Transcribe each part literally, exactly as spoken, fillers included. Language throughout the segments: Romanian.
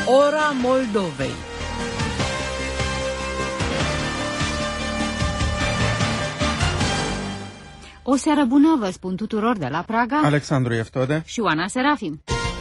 Ora Moldovei. O seară bună, vă spun tuturor de la Praga, Alexandru Eftode și Oana Serafim.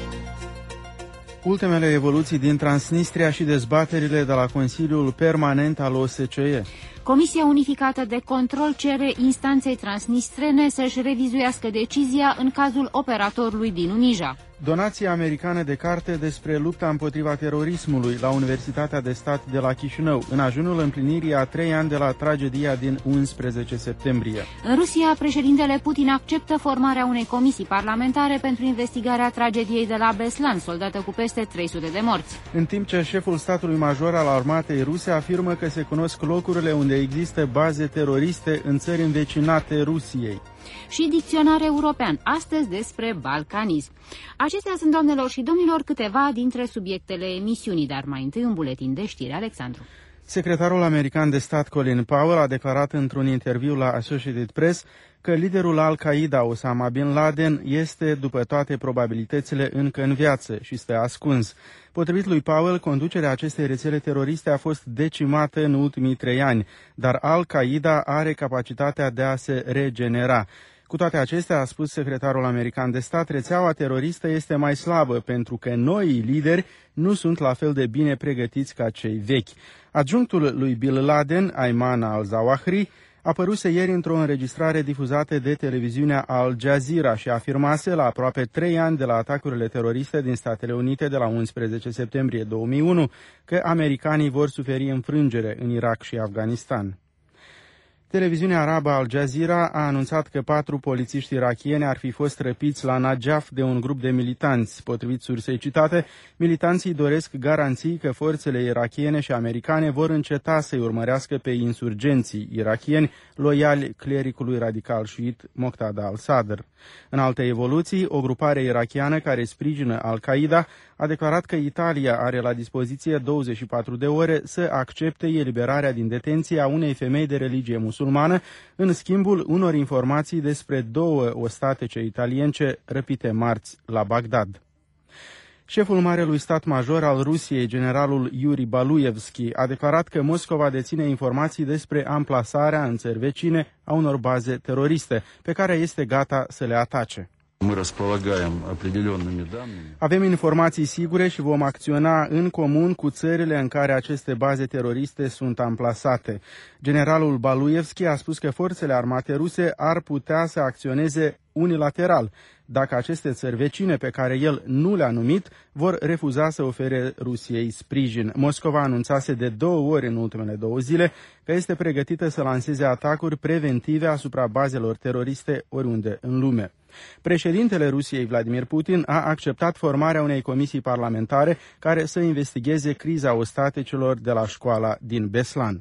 Ultimele evoluții din Transnistria și dezbaterile de la Consiliul Permanent al O S C E. Comisia Unificată de Control cere instanței transnistrene să-și revizuiască decizia în cazul operatorului din Unija. Donație americană de carte despre lupta împotriva terorismului la Universitatea de Stat de la Chișinău, în ajunul împlinirii a trei ani de la tragedia din unsprezece septembrie. În Rusia, președintele Putin acceptă formarea unei comisii parlamentare pentru investigarea tragediei de la Beslan, soldată cu peste trei sute de morți. În timp ce șeful statului major al armatei ruse afirmă că se cunosc locurile unde există baze teroriste în țări învecinate Rusiei. Și dicționar european, astăzi despre balcanism. Acestea sunt, doamnelor și domnilor, câteva dintre subiectele emisiunii, dar mai întâi un buletin de știri. Alexandru. Secretarul american de stat Colin Powell a declarat într-un interviu la Associated Press că liderul Al-Qaeda, Osama Bin Laden, este, după toate probabilitățile, încă în viață și stă ascuns. Potrivit lui Powell, conducerea acestei rețele teroriste a fost decimată în ultimii trei ani, dar Al-Qaeda are capacitatea de a se regenera. Cu toate acestea, a spus secretarul american de stat, rețeaua teroristă este mai slabă pentru că noii lideri nu sunt la fel de bine pregătiți ca cei vechi. Adjunctul lui Bin Laden, Ayman al-Zawahri, apăruse ieri într-o înregistrare difuzată de televiziunea Al Jazeera și afirmase la aproape trei ani de la atacurile teroriste din Statele Unite de la unsprezece septembrie două mii unu că americanii vor suferi înfrângere în Irak și Afganistan. Televiziunea arabă Al Jazeera a anunțat că patru polițiști irakieni ar fi fost răpiți la Najaf de un grup de militanți. Potrivit sursei citate, militanții doresc garanții că forțele irakiene și americane vor înceta să-i urmărească pe insurgenții irakieni loiali clericului radical șiit Moqtada al-Sadr. În alte evoluții, o grupare irakiană care sprijină Al-Qaeda a declarat că Italia are la dispoziție douăzeci și patru de ore să accepte eliberarea din detenție a unei femei de religie musulmană, în schimbul unor informații despre două ostatece italience răpite marți la Bagdad. Șeful Marelui Stat Major al Rusiei, generalul Yuri Baluyevski, a declarat că Moscova deține informații despre amplasarea în țări vecine a unor baze teroriste, pe care este gata să le atace. Avem informații sigure și vom acționa în comun cu țările în care aceste baze teroriste sunt amplasate. Generalul Baluyevski a spus că forțele armate ruse ar putea să acționeze unilateral dacă aceste țări vecine pe care el nu le-a numit vor refuza să ofere Rusiei sprijin. Moscova anunțase de două ori în ultimele două zile că este pregătită să lanseze atacuri preventive asupra bazelor teroriste oriunde în lume. Președintele Rusiei, Vladimir Putin, a acceptat formarea unei comisii parlamentare care să investigheze criza ostaticelor de la școala din Beslan.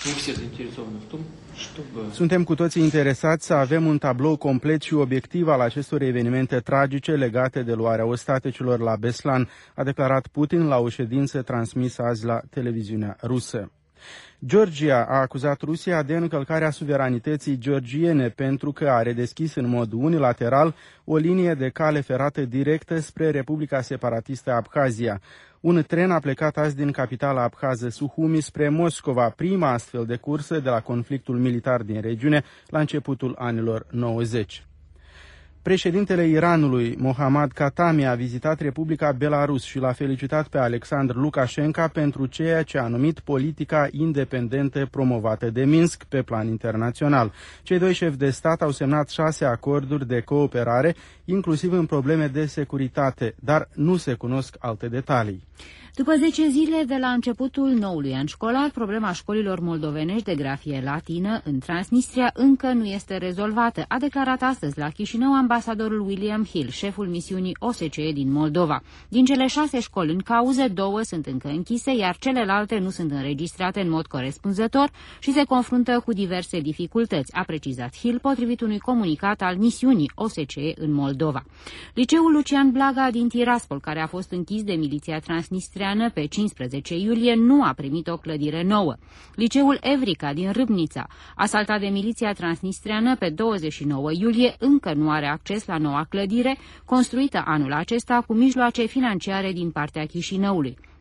Suntem cu toții interesați să avem un tablou complet și obiectiv al acestor evenimente tragice legate de luarea ostaticilor la Beslan, a declarat Putin la o ședință transmisă azi la televiziunea rusă. Georgia a acuzat Rusia de încălcarea suveranității georgiene pentru că a redeschis în mod unilateral o linie de cale ferată directă spre Republica Separatistă Abkhazia. Un tren a plecat azi din capitala abkhază Suhumi spre Moscova, prima astfel de cursă de la conflictul militar din regiune la începutul anilor nouăzeci. Președintele Iranului, Mohammad Khatami, a vizitat Republica Belarus și l-a felicitat pe Alexandru Lukashenko pentru ceea ce a numit politica independentă promovată de Minsk pe plan internațional. Cei doi șefi de stat au semnat șase acorduri de cooperare, inclusiv în probleme de securitate, dar nu se cunosc alte detalii. După zece zile de la începutul noului an școlar, problema școlilor moldovenești de grafie latină în Transnistria încă nu este rezolvată, a declarat astăzi la Chișinău ambasadorul William Hill, șeful misiunii O S C E din Moldova. Din cele șase școli în cauză, două sunt încă închise, iar celelalte nu sunt înregistrate în mod corespunzător și se confruntă cu diverse dificultăți, a precizat Hill, potrivit unui comunicat al misiunii O S C E în Moldova. Liceul Lucian Blaga din Tiraspol, care a fost închis de miliția transnistria pe cincisprezece iulie, nu a primit o clădire nouă. Liceul Evrica din Râbnița, asaltat de miliția transnistreană pe douăzeci și nouă iulie, încă nu are acces la noua clădire, construită anul acesta cu mijloace financiare din partea Chișinăului.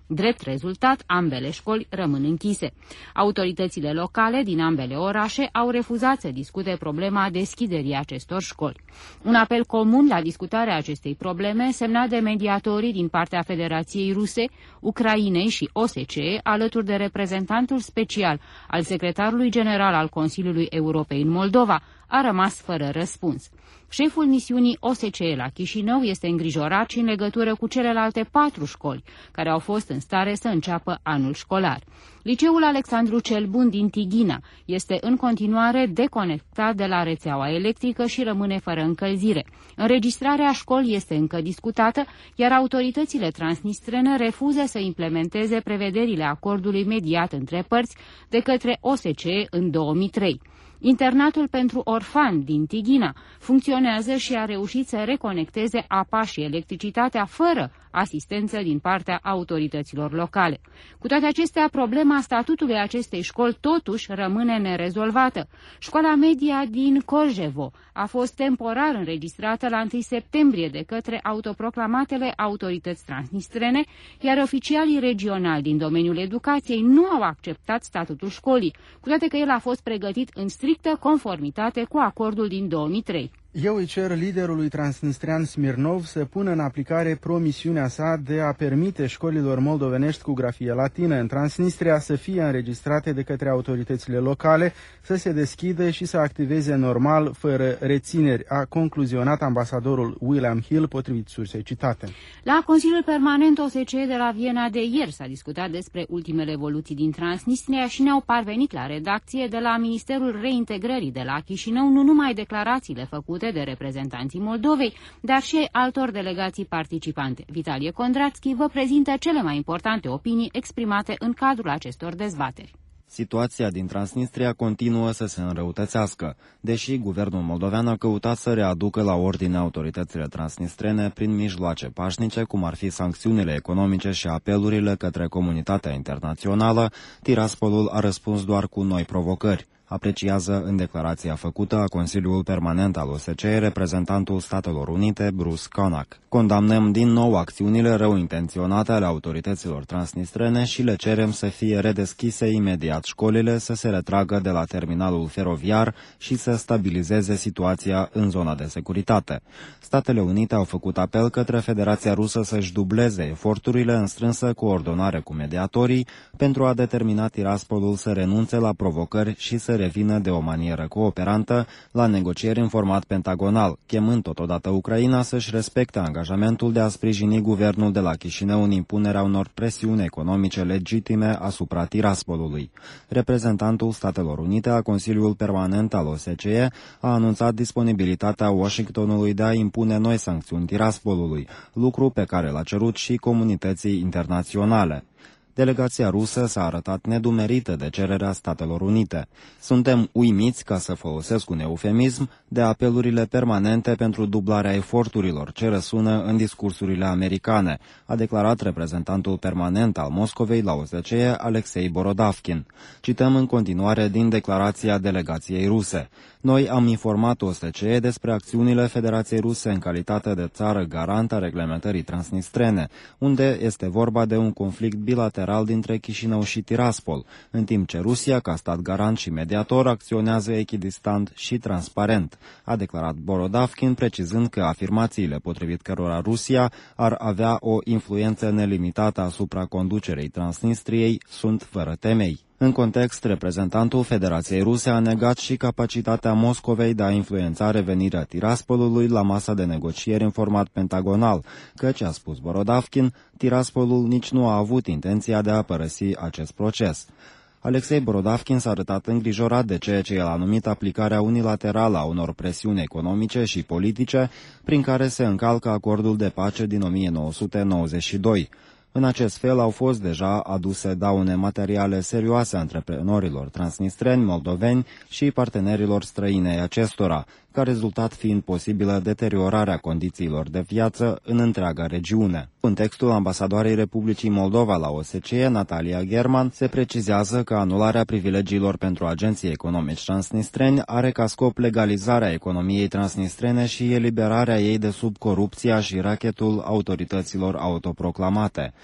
Drept rezultat, ambele școli rămân închise. Autoritățile locale din ambele orașe au refuzat să discute problema deschiderii acestor școli. Un apel comun la discutarea acestei probleme, semnat de mediatorii din partea Federației Ruse, Ucrainei și O S C E, alături de reprezentantul special al secretarului general al Consiliului Europei în Moldova, a rămas fără răspuns. Șeful misiunii O S C E la Chișinău este îngrijorat și în legătură cu celelalte patru școli, care au fost în stare să înceapă anul școlar. Liceul Alexandru cel Bun din Tighina este în continuare deconectat de la rețeaua electrică și rămâne fără încălzire. Înregistrarea școlii este încă discutată, iar autoritățile transnistrene refuză să implementeze prevederile acordului mediat între părți de către O S C E în două mii trei. Internatul pentru orfani din Tighina funcționează și a reușit să reconecteze apa și electricitatea fără asistență din partea autorităților locale. Cu toate acestea, problema statutului acestei școli totuși rămâne nerezolvată. Școala media din Corjevo a fost temporar înregistrată la întâi septembrie de către autoproclamatele autorități transnistrene, iar oficialii regionali din domeniul educației nu au acceptat statutul școlii, cu toate că el a fost pregătit în strictă conformitate cu acordul din două mii trei. Eu îi cer liderului transnistrian Smirnov să pună în aplicare promisiunea sa de a permite școlilor moldovenești cu grafie latină în Transnistria să fie înregistrate de către autoritățile locale, să se deschidă și să activeze normal, fără rețineri, a concluzionat ambasadorul William Hill, potrivit sursei citate. La Consiliul Permanent O S C E de la Viena de ieri s-a discutat despre ultimele evoluții din Transnistria și ne-au parvenit la redacție de la Ministerul Reintegrării de la Chișinău nu numai declarațiile făcute de reprezentanții Moldovei, dar și altor delegații participante. Vitalie Kondrațchi vă prezintă cele mai importante opinii exprimate în cadrul acestor dezbateri. Situația din Transnistria continuă să se înrăutățească, deși guvernul moldovean a căutat să readucă la ordine autoritățile transnistrene prin mijloace pașnice, cum ar fi sancțiunile economice și apelurile către comunitatea internațională. Tiraspolul a răspuns doar cu noi provocări, apreciază în declarația făcută a Consiliul Permanent al O S C E reprezentantul Statelor Unite, Bruce Connick. Condamnăm din nou acțiunile rău intenționate ale autorităților transnistrene și le cerem să fie redeschise imediat școlile, să se retragă de la terminalul feroviar și să stabilizeze situația în zona de securitate. Statele Unite au făcut apel către Federația Rusă să-și dubleze eforturile în strânsă coordonare cu mediatorii pentru a determina Tiraspolul să renunțe la provocări și să revină de o manieră cooperantă la negocieri în format pentagonal, chemând totodată Ucraina să-și respecte angajamentul de a sprijini guvernul de la Chișinău în impunerea unor presiuni economice legitime asupra Tiraspolului. Reprezentantul Statelor Unite la Consiliul Permanent al O S C E a anunțat disponibilitatea Washingtonului de a impune noi sancțiuni Tiraspolului, lucru pe care l-a cerut și comunității internaționale. Delegația rusă s-a arătat nedumerită de cererea Statelor Unite. Suntem uimiți, ca să folosesc un eufemism, de apelurile permanente pentru dublarea eforturilor ce răsună în discursurile americane, a declarat reprezentantul permanent al Moscovei la O S C E, Alexei Borodavkin. Cităm în continuare din declarația delegației ruse. Noi am informat O S C E despre acțiunile Federației Ruse în calitate de țară garantă a reglementării transnistrene, unde este vorba de un conflict bilateral dintre Chișinău și Tiraspol, în timp ce Rusia, ca stat garant și mediator, acționează echidistant și transparent, a declarat Borodavkin, precizând că afirmațiile potrivit cărora Rusia ar avea o influență nelimitată asupra conducerei Transnistriei sunt fără temei. În context, reprezentantul Federației Ruse a negat și capacitatea Moscovei de a influența revenirea Tiraspolului la masa de negocieri în format pentagonal, căci, a spus Borodavkin, Tiraspolul nici nu a avut intenția de a părăsi acest proces. Alexei Borodavkin s-a arătat îngrijorat de ceea ce el a numit aplicarea unilaterală a unor presiuni economice și politice prin care se încalcă acordul de pace din o mie nouă sute nouăzeci și doi. În acest fel au fost deja aduse daune materiale serioase antreprenorilor transnistreni, moldoveni și partenerilor străini ai acestora, ca rezultat fiind posibilă deteriorarea condițiilor de viață în întreaga regiune. În textul ambasadoarei Republicii Moldova la O S C E, Natalia German, se precizează că anularea privilegiilor pentru agenții economici transnistreni are ca scop legalizarea economiei transnistrene și eliberarea ei de sub corupția și rachetul autorităților autoproclamate.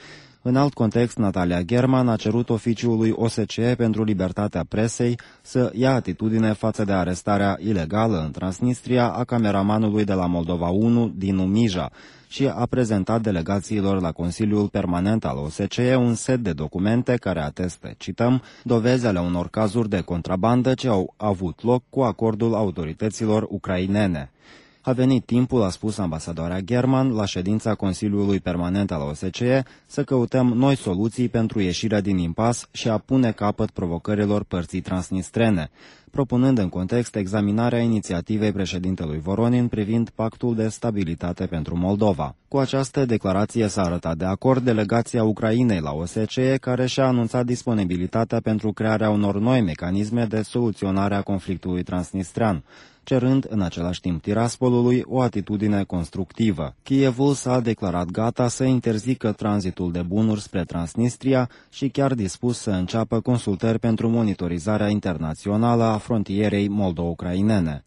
În alt context, Natalia German a cerut oficiului O S C E pentru libertatea presei să ia atitudine față de arestarea ilegală în Transnistria a cameramanului de la Moldova unu, Dinu Mija, și a prezentat delegațiilor la Consiliul Permanent al O S C E un set de documente care atestă, cităm, dovezi ale unor cazuri de contrabandă ce au avut loc cu acordul autorităților ucrainene. A venit timpul, a spus ambasadoarea German la ședința Consiliului Permanent al O S C E, să căutăm noi soluții pentru ieșirea din impas și a pune capăt provocărilor părții transnistrene, propunând în context examinarea inițiativei președintelui Voronin privind pactul de stabilitate pentru Moldova. Cu această declarație s-a arătat de acord delegația Ucrainei la O S C E, care și-a anunțat disponibilitatea pentru crearea unor noi mecanisme de soluționare a conflictului transnistrean, cerând în același timp Tiraspolului o atitudine constructivă. Kievul s-a declarat gata să interzică tranzitul de bunuri spre Transnistria și chiar dispus să înceapă consultări pentru monitorizarea internațională a frontierei moldo-ucrainene.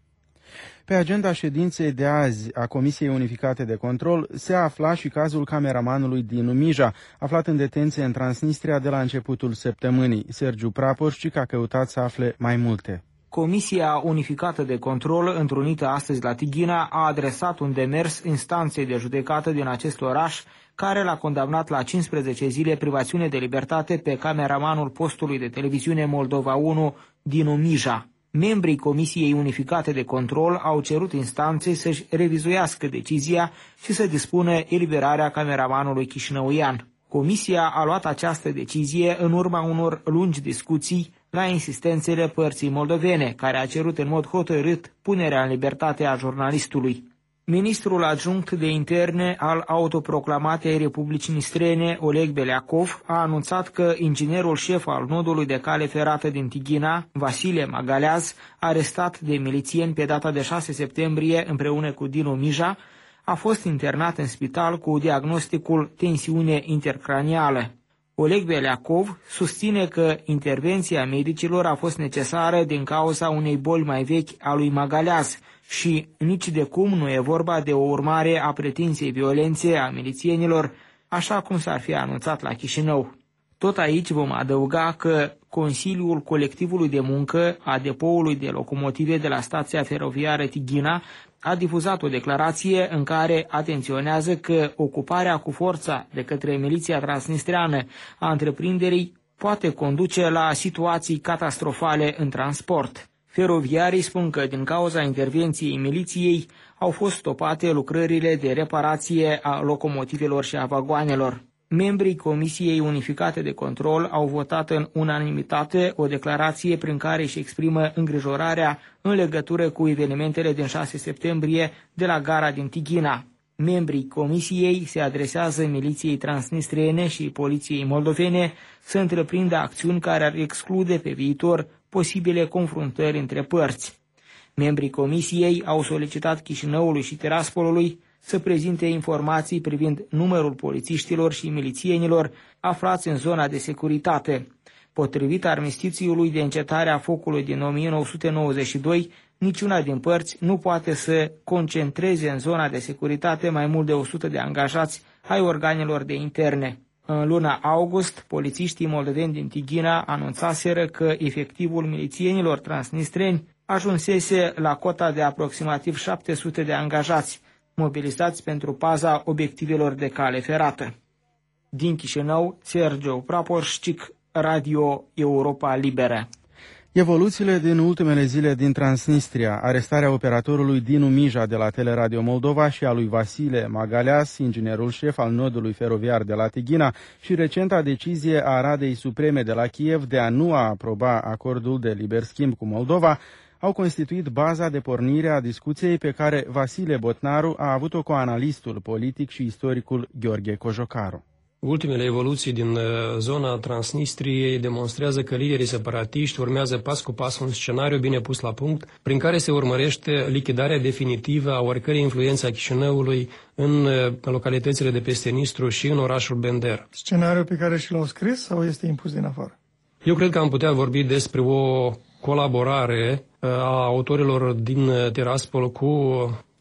Pe agenda ședinței de azi a Comisiei Unificate de Control se afla și cazul cameramanului Dinu Mija, aflat în detenție în Transnistria de la începutul săptămânii. Sergiu Praporșcic a căutat să afle mai multe. Comisia Unificată de Control, întrunită astăzi la Tighina, a adresat un demers instanței de judecată din acest oraș, care l-a condamnat la cincisprezece zile privațiune de libertate pe cameramanul postului de televiziune Moldova unu, Dinu Mija. Membrii Comisiei Unificate de Control au cerut instanței să-și revizuiască decizia și să dispună eliberarea cameramanului chișinăuian. Comisia a luat această decizie în urma unor lungi discuții la insistențele părții moldovene, care a cerut în mod hotărât punerea în libertate a jurnalistului. Ministrul adjunct de interne al autoproclamatei Republicii Nistrene, Oleg Beleacov, a anunțat că inginerul șef al nodului de cale ferată din Tighina, Vasile Magaleaz, arestat de milițieni pe data de șase septembrie împreună cu Dinu Mija, a fost internat în spital cu diagnosticul tensiune intercranială. Oleg Beleacov susține că intervenția medicilor a fost necesară din cauza unei boli mai vechi a lui Magaleaz și nici de cum nu e vorba de o urmare a pretinței violențe a milițienilor, așa cum s-ar fi anunțat la Chișinău. Tot aici vom adăuga că Consiliul Colectivului de Muncă a depoului de locomotive de la stația feroviară Tighina a difuzat o declarație în care atenționează că ocuparea cu forța de către miliția transnistreană a întreprinderii poate conduce la situații catastrofale în transport. Feroviarii spun că din cauza intervenției miliției au fost stopate lucrările de reparație a locomotivelor și a vagoanelor. Membrii Comisiei Unificate de Control au votat în unanimitate o declarație prin care își exprimă îngrijorarea în legătură cu evenimentele din șase septembrie de la gara din Tighina. Membrii Comisiei se adresează miliției transnistrene și poliției moldovene să întreprindă acțiuni care ar exclude pe viitor posibile confruntări între părți. Membrii Comisiei au solicitat Chișinăului și Tiraspolului să prezinte informații privind numărul polițiștilor și milițienilor aflați în zona de securitate. Potrivit armistițiului de încetare a focului din o mie nouă sute nouăzeci și doi, niciuna din părți nu poate să concentreze în zona de securitate mai mult de o sută de angajați ai organelor de interne. În luna august, polițiștii moldoveni din Tighina anunțaseră că efectivul milițienilor transnistreni ajunsese la cota de aproximativ șapte sute de angajați, mobilizați pentru paza obiectivelor de cale ferată. Din Chișinău, Sergiu Praporșcic, Radio Europa Liberă. Evoluțiile din ultimele zile din Transnistria, arestarea operatorului Dinu Mija de la Teleradio Moldova și a lui Vasile Magaleas, inginerul șef al nodului feroviar de la Tighina, și recenta decizie a Radei Supreme de la Kiev de a nu aproba acordul de liber schimb cu Moldova, au constituit baza de pornire a discuției pe care Vasile Botnaru a avut-o cu analistul politic și istoricul Gheorghe Cojocaru. Ultimele evoluții din zona Transnistriei demonstrează că liderii separatiști urmează pas cu pas un scenariu bine pus la punct, prin care se urmărește lichidarea definitivă a oricărei influențe a Chișinăului în localitățile de peste Nistru și în orașul Bender. Scenariul pe care și l-au scris sau este impus din afară? Eu cred că am putea vorbi despre o colaborare a autorilor din Tiraspol cu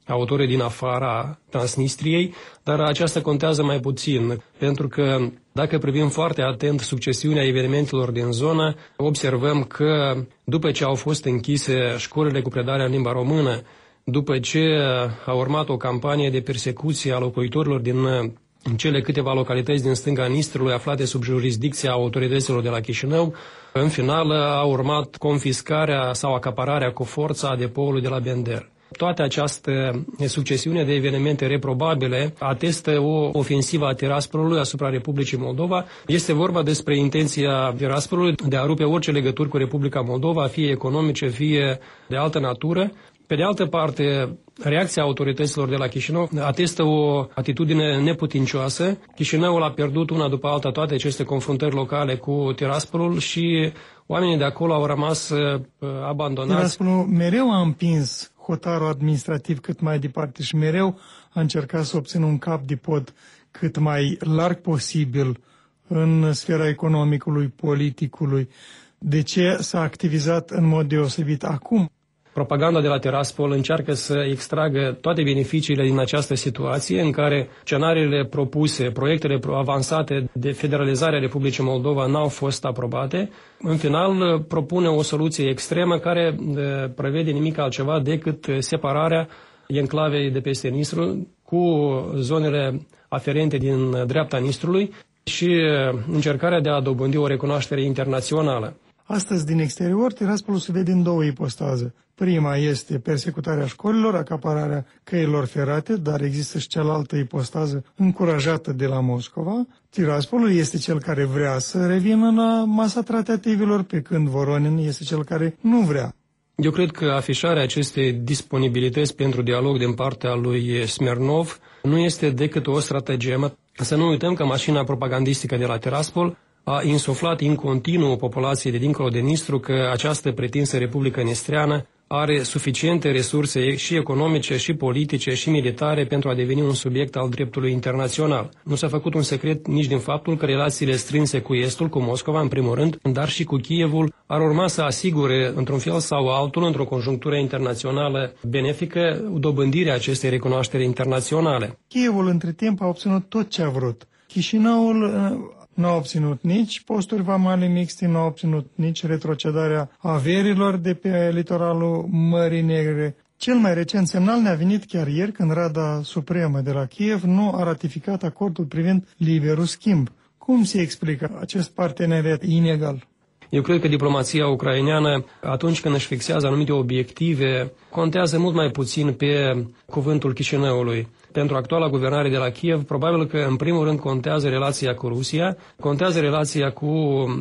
autori din afara Transnistriei, dar aceasta contează mai puțin, pentru că dacă privim foarte atent succesiunea evenimentelor din zonă, observăm că după ce au fost închise școlile cu predarea în limba română, după ce a urmat o campanie de persecuție a locuitorilor din în cele câteva localități din stânga Nistrului aflate sub jurisdicția autorităților de la Chișinău, în final a urmat confiscarea sau acapararea cu forța a depoului de la Bender. Toată această succesiune de evenimente reprobabile atestă o ofensivă a Tiraspolului asupra Republicii Moldova. Este vorba despre intenția Tiraspolului de a rupe orice legături cu Republica Moldova, fie economice, fie de altă natură. Pe de altă parte, reacția autorităților de la Chișinău atestă o atitudine neputincioasă. Chișinăul a pierdut una după alta toate aceste confruntări locale cu Tiraspolul și oamenii de acolo au rămas uh, abandonați. Tiraspolul mereu a împins hotarul administrativ cât mai departe și mereu a încercat să obțină un cap de pod cât mai larg posibil în sfera economicului, politicului. De ce s-a activizat în mod deosebit acum? Propaganda de la Tiraspol încearcă să extragă toate beneficiile din această situație în care scenariile propuse, proiectele avansate de federalizare a Republicii Moldova n-au fost aprobate. În final, propune o soluție extremă care prevede nimic altceva decât separarea enclavei de peste Nistru cu zonele aferente din dreapta Nistrului și încercarea de a dobândi o recunoaștere internațională. Astăzi, din exterior, Tiraspolul se vede în două ipostaze. Prima este persecutarea școlilor, acapararea căilor ferate, dar există și cealaltă ipostază încurajată de la Moscova. Tiraspolul este cel care vrea să revină la masa tratativelor, pe când Voronin este cel care nu vrea. Eu cred că afișarea acestei disponibilități pentru dialog din partea lui Smernov nu este decât o stratagemă. Să nu uităm că mașina propagandistică de la Tiraspol a insuflat în continuu populației de dincolo de Nistru că această pretinsă Republică Nistreană are suficiente resurse și economice, și politice, și militare pentru a deveni un subiect al dreptului internațional. Nu s-a făcut un secret nici din faptul că relațiile strânse cu Estul, cu Moscova în primul rând, dar și cu Kievul, ar urma să asigure, într-un fel sau altul, într-o conjunctură internațională benefică, dobândirea acestei recunoașteri internaționale. Kievul, între timp, a obținut tot ce a vrut. Chișinăul nu a obținut nici posturi vamale mixte, nu a obținut nici retrocedarea averilor de pe litoralul Mării Negre. Cel mai recent semnal ne-a venit chiar ieri când Rada Supremă de la Kiev nu a ratificat acordul privind liberul schimb. Cum se explică acest parteneriat inegal? Eu cred că diplomația ucraineană, atunci când își fixează anumite obiective, contează mult mai puțin pe cuvântul Chișinăului. Pentru actuala guvernare de la Kiev, probabil că în primul rând contează relația cu Rusia, contează relația cu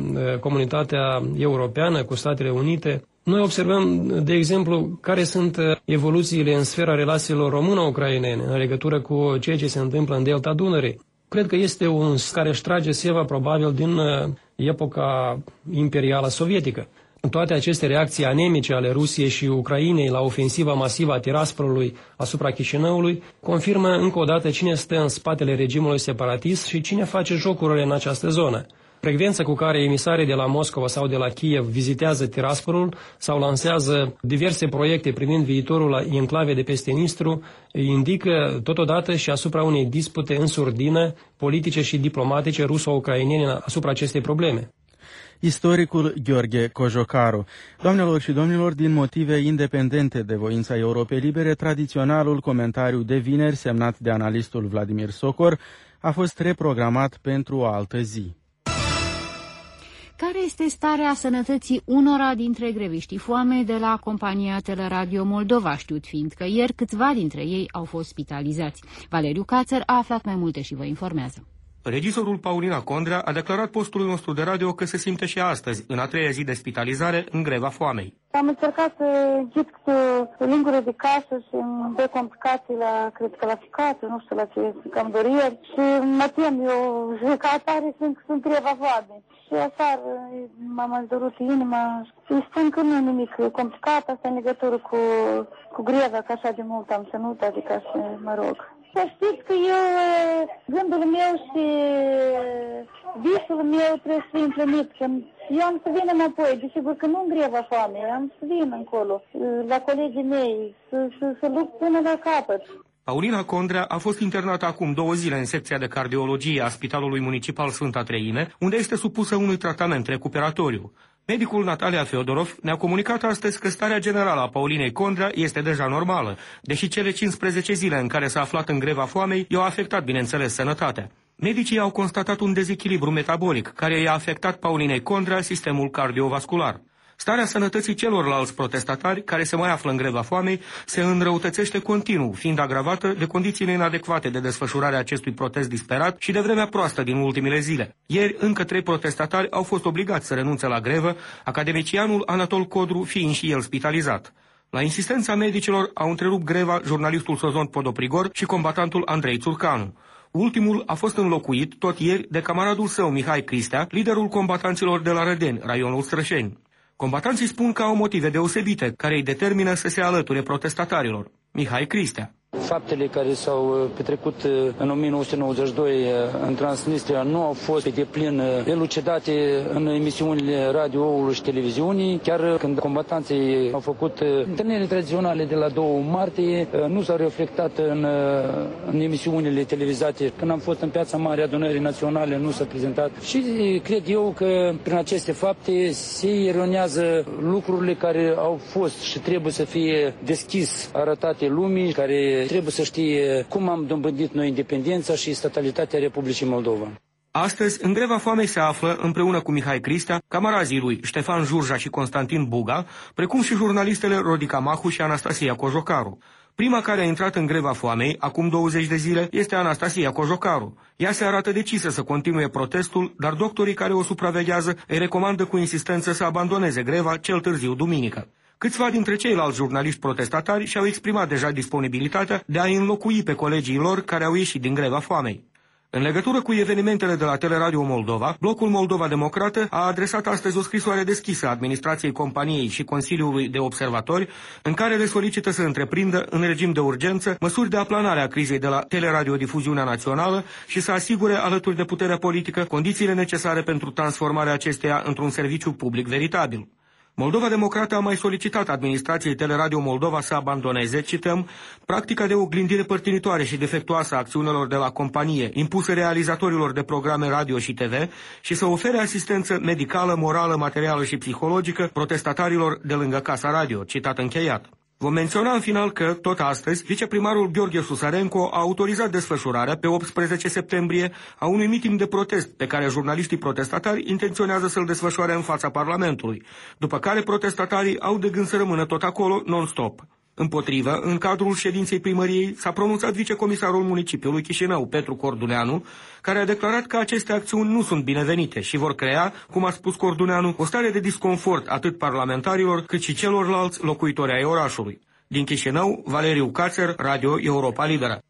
comunitatea europeană, cu Statele Unite. Noi observăm, de exemplu, care sunt evoluțiile în sfera relațiilor româno-ucrainene în legătură cu ceea ce se întâmplă în delta Dunării. Cred că este un care își trage seva probabil din epoca imperială sovietică. Toate aceste reacții anemice ale Rusiei și Ucrainei la ofensiva masivă a Tiraspolului asupra Chișinăului confirmă încă o dată cine stă în spatele regimului separatist și cine face jocurile în această zonă. Frecvența cu care emisarii de la Moscova sau de la Kiev vizitează Tiraspolul sau lansează diverse proiecte privind viitorul enclave de peste Nistru indică totodată și asupra unei dispute în surdină politice și diplomatice ruso-ucrainene asupra acestei probleme. Istoricul Gheorghe Cojocaru. Doamnelor și domnilor, din motive independente de voința Europei Libere, tradiționalul comentariu de vineri, semnat de analistul Vladimir Socor, a fost reprogramat pentru o altă zi. Care este starea sănătății unora dintre greviștii foame de la compania Teleradio Moldova, știut fiind că ieri câțiva dintre ei au fost spitalizați? Valeriu Cațăr a aflat mai multe și vă informează. Regizorul Paulina Condrea a declarat postului nostru de radio că se simte și astăzi, în a treia zi de spitalizare, în greva foamei. Am încercat să ghid cu lingură de casă și îmi dă complicații la, cred că la ficață, nu știu la ce, cam dureri. Și mă tem eu, ca atare, sunt, sunt greva foamei. Și aseară m-am azdorut inima. Îi spun că nu e nimic complicat, asta în legătură cu, cu greva, că așa de mult am ținut, adică să mă rog. Să știți că eu, gândul meu și visul meu trebuie să fie împlinit. Eu am să vin înapoi, desigur că nu în greva foamei, am să vin încolo, la colegii mei, să, să, să lupt până la capăt. Paulina Condrea a fost internată acum două zile în secția de cardiologie a Spitalului Municipal Sfânta Treime, unde este supusă unui tratament recuperatoriu. Medicul Natalia Feodorov ne-a comunicat astăzi că starea generală a Paulinei Condrea este deja normală, deși cele cincisprezece zile în care s-a aflat în greva foamei i-au afectat, bineînțeles, sănătatea. Medicii au constatat un dezechilibru metabolic care i-a afectat Paulinei Condrea sistemul cardiovascular. Starea sănătății celorlalți protestatari care se mai află în greva foamei se înrăutățește continuu, fiind agravată de condițiile inadecvate de desfășurare a acestui protest disperat și de vremea proastă din ultimele zile. Ieri, încă trei protestatari au fost obligați să renunțe la grevă, academicianul Anatol Codru fiind și el spitalizat. La insistența medicilor au întrerupt greva jurnalistul Sozon Podoprigor și combatantul Andrei Țurcanu. Ultimul a fost înlocuit tot ieri de camaradul său Mihai Cristea, liderul combatanților de la Rădeni, raionul Strășeni. Combatanții spun că au motive deosebite care îi determină să se alăture protestatarilor. Mihai Cristea. Faptele care s-au petrecut în o mie nouă sute nouăzeci și doi în Transnistria nu au fost pe deplin elucidate în emisiunile radio-ului și televiziunii. Chiar când combatanții au făcut întâlnirile tradiționale de la doi martie, nu s-au reflectat în, în emisiunile televizate. Când am fost în Piața Mare Adunării Naționale, nu s-a prezentat. Și cred eu că prin aceste fapte se eronează lucrurile care au fost și trebuie să fie deschis arătate lumii, care trebuie să știe cum am dobândit noi independența și statalitatea Republicii Moldova. Astăzi, în greva foamei se află, împreună cu Mihai Cristea, camarazii lui Ștefan Jurja și Constantin Buga, precum și jurnalistele Rodica Mahu și Anastasia Cojocaru. Prima care a intrat în greva foamei, acum douăzeci de zile, este Anastasia Cojocaru. Ea se arată decisă să continue protestul, dar doctorii care o supraveghează îi recomandă cu insistență să abandoneze greva cel târziu duminică. Câțiva dintre ceilalți jurnaliști protestatari și-au exprimat deja disponibilitatea de a înlocui pe colegii lor care au ieșit din greva foamei. În legătură cu evenimentele de la Teleradio Moldova, Blocul Moldova Democrată a adresat astăzi o scrisoare deschisă administrației companiei și Consiliului de Observatori, în care le solicită să întreprindă, în regim de urgență, măsuri de aplanare a crizei de la Teleradiodifuziunea Națională și să asigure, alături de puterea politică, condițiile necesare pentru transformarea acesteia într-un serviciu public veritabil. Moldova Democrată a mai solicitat administrației Teleradio Moldova să abandoneze, cităm, practica de oglindire părtinitoare și defectuoasă a acțiunilor de la companie impuse realizatorilor de programe radio și T V și să ofere asistență medicală, morală, materială și psihologică protestatarilor de lângă Casa Radio, citat încheiat. Vom menționa în final că, tot astăzi, viceprimarul Gheorghe Susarenko a autorizat desfășurarea, pe optsprezece septembrie, a unui miting de protest pe care jurnaliștii protestatari intenționează să-l desfășoare în fața Parlamentului, după care protestatarii au de gând să rămână tot acolo, non-stop. Împotrivă, în cadrul ședinței primăriei s-a pronunțat vicecomisarul municipiului Chișinău, Petru Corduneanu, care a declarat că aceste acțiuni nu sunt binevenite și vor crea, cum a spus Corduneanu, o stare de disconfort atât parlamentarilor cât și celorlalți locuitori ai orașului. Din Chișinău, Valeriu Cațer, Radio Europa Liberă.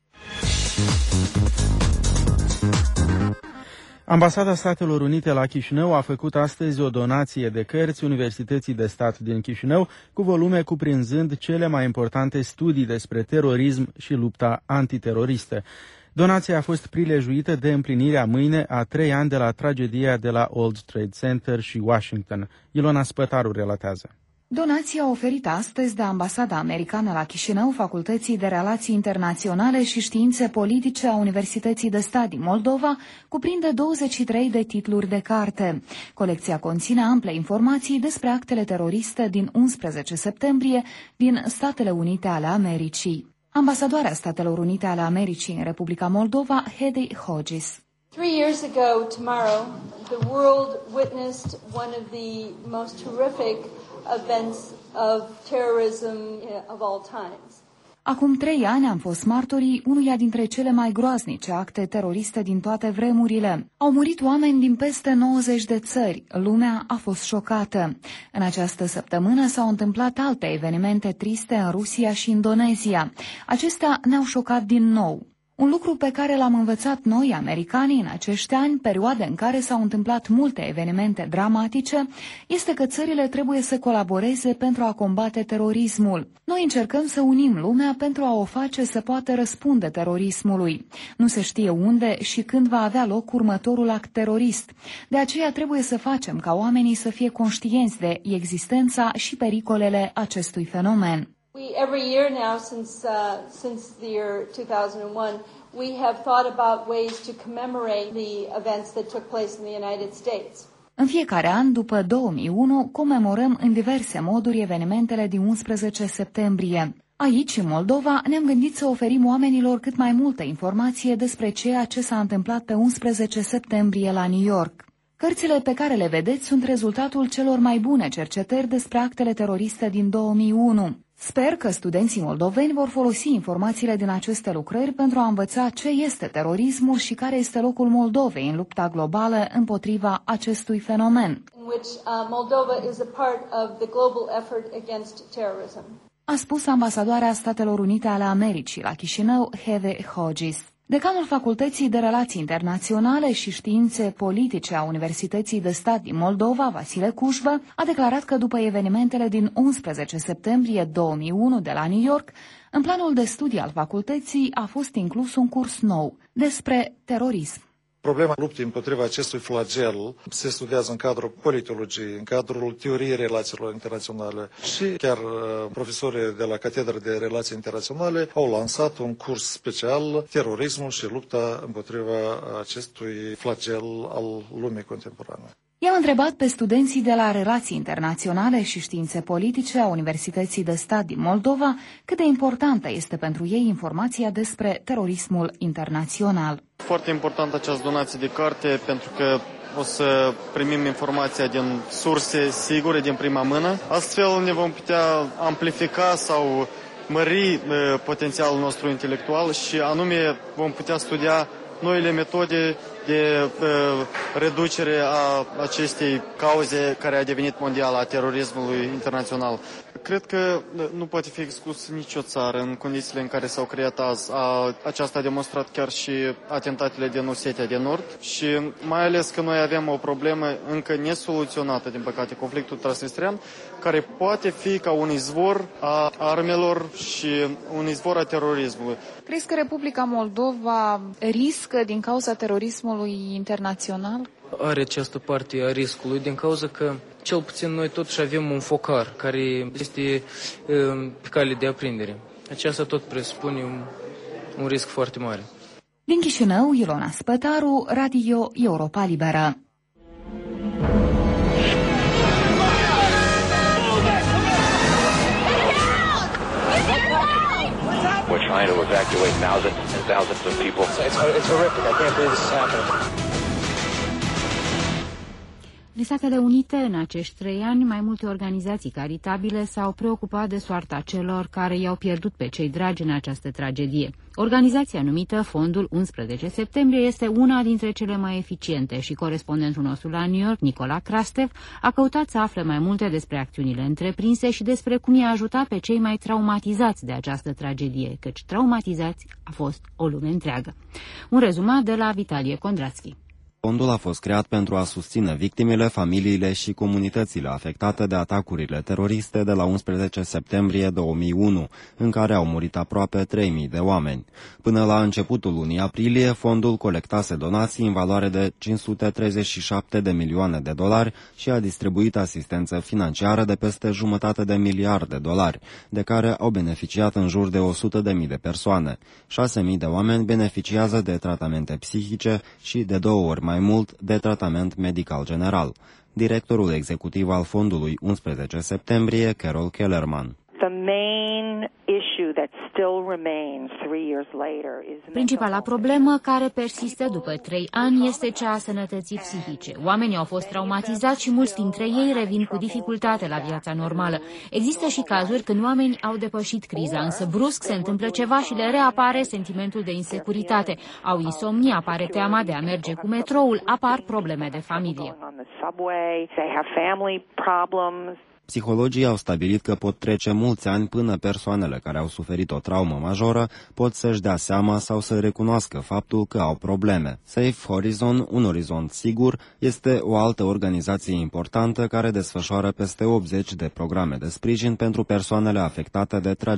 Ambasada Statelor Unite la Chișinău a făcut astăzi o donație de cărți Universității de Stat din Chișinău, cu volume cuprinzând cele mai importante studii despre terorism și lupta antiteroristă. Donația a fost prilejuită de împlinirea mâine a trei ani de la tragedia de la World Trade Center și Washington. Ilona Spătaru relatează. Donația oferită astăzi de Ambasada Americană la Chișinău, Facultății de Relații Internaționale și Științe Politice a Universității de Stat din Moldova, cuprinde douăzeci și trei de titluri de carte. Colecția conține ample informații despre actele teroriste din unsprezece septembrie din Statele Unite ale Americii. Ambasadoarea Statelor Unite ale Americii în Republica Moldova, Hedy Hodges. Three years ago tomorrow, the world witnessed one of the most horrific events of terrorism of all times. Acum trei ani am fost martorii unuia dintre cele mai groaznice acte teroriste din toate vremurile. Au murit oameni din peste nouăzeci de țări. Lumea a fost șocată. În această săptămână s-au întâmplat alte evenimente triste în Rusia și Indonezia. Acestea ne-au șocat din nou. Un lucru pe care l-am învățat noi, americanii, în acești ani, perioade în care s-au întâmplat multe evenimente dramatice, este că țările trebuie să colaboreze pentru a combate terorismul. Noi încercăm să unim lumea pentru a o face să poată răspunde terorismului. Nu se știe unde și când va avea loc următorul act terorist. De aceea trebuie să facem ca oamenii să fie conștienți de existența și pericolele acestui fenomen. We, every year now, since uh, since the year two thousand one, we have thought about ways to commemorate the events that took place in the United States. În fiecare an, după două mii unu, comemorăm în diverse moduri evenimentele din unsprezece septembrie. Aici, în Moldova, ne-am gândit să oferim oamenilor cât mai multă informație despre ceea ce s-a întâmplat pe unsprezece septembrie la New York. Cărțile pe care le vedeți sunt rezultatul celor mai bune cercetări despre actele teroriste din două mii unu. Sper că studenții moldoveni vor folosi informațiile din aceste lucrări pentru a învăța ce este terorismul și care este locul Moldovei în lupta globală împotriva acestui fenomen. A spus ambasadoarea Statelor Unite ale Americii la Chișinău, Heve Hodges. Decanul Facultății de Relații Internaționale și Științe Politice a Universității de Stat din Moldova, Vasile Cușbă, a declarat că după evenimentele din unsprezece septembrie două mii unu de la New York, în planul de studii al facultății a fost inclus un curs nou despre terorism. Problema luptei împotriva acestui flagel se studiază în cadrul politologiei, în cadrul teoriei relațiilor internaționale și chiar profesorii de la Catedra de Relații Internaționale au lansat un curs special, terorismul și lupta împotriva acestui flagel al lumii contemporane. I-am întrebat pe studenții de la Relații Internaționale și Științe Politice a Universității de Stat din Moldova cât de importantă este pentru ei informația despre terorismul internațional. Foarte important această donație de carte pentru că o să primim informația din surse sigure, din prima mână. Astfel ne vom putea amplifica sau mări uh, potențialul nostru intelectual și anume vom putea studia noile metode de uh, reducere a acestei cauze care a devenit mondială, a terorismului internațional. Cred că nu poate fi exclus nicio țară în condițiile în care s-au creat azi. A, aceasta a demonstrat chiar și atentatele din Osetia de Nord și mai ales că noi avem o problemă încă nesoluționată, din păcate, conflictul transnistrian, care poate fi ca un izvor a armelor și un izvor a terorismului. Crezi că Republica Moldova riscă din cauza terorismului internațional? Are această parte a riscului din cauza că cel puțin noi totuși avem un focar care este pe cale de aprindere. Aceasta tot presupune un, un risc foarte mare. Din Chișinău, Ilona Spătaru, Radio Europa Liberă. We're trying to evacuate thousands and thousands of people. It's, it's horrific. I can't believe this is happening. În Statele Unite, în acești trei ani, mai multe organizații caritabile s-au preocupat de soarta celor care i-au pierdut pe cei dragi în această tragedie. Organizația numită Fondul unsprezece septembrie este una dintre cele mai eficiente și corespondentul nostru la New York, Nicola Krastev, a căutat să afle mai multe despre acțiunile întreprinse și despre cum i-a ajutat pe cei mai traumatizați de această tragedie, căci traumatizați a fost o lume întreagă. Un rezumat de la Vitalie Kondratsky. Fondul a fost creat pentru a susține victimele, familiile și comunitățile afectate de atacurile teroriste de la unsprezece septembrie două mii unu, în care au murit aproape trei mii de oameni. Până la începutul lunii aprilie, fondul colectase donații în valoare de cinci sute treizeci și șapte de milioane de dolari și a distribuit asistență financiară de peste jumătate de miliard de dolari, de care au beneficiat în jur de o sută de mii de persoane. șase mii de oameni beneficiază de tratamente psihice și de două ori mai mult de tratament medical general. Directorul executiv al fondului unsprezece septembrie, Carol Kellerman. Principala problemă care persistă după trei ani este cea a sănătății psihice. Oamenii au fost traumatizați și mulți dintre ei revin cu dificultate la viața normală. Există și cazuri când oamenii au depășit criza, însă brusc se întâmplă ceva și le reapare sentimentul de insecuritate. Au insomnie, apare teama de a merge cu metroul, apar probleme de familie. Psihologii au stabilit că pot trece mulți ani până persoanele care au suferit o traumă majoră pot să-și dea seama sau să recunoască faptul că au probleme. Safe Horizon, un orizont sigur, este o altă organizație importantă care desfășoară peste optzeci de programe de sprijin pentru persoanele afectate de tragedii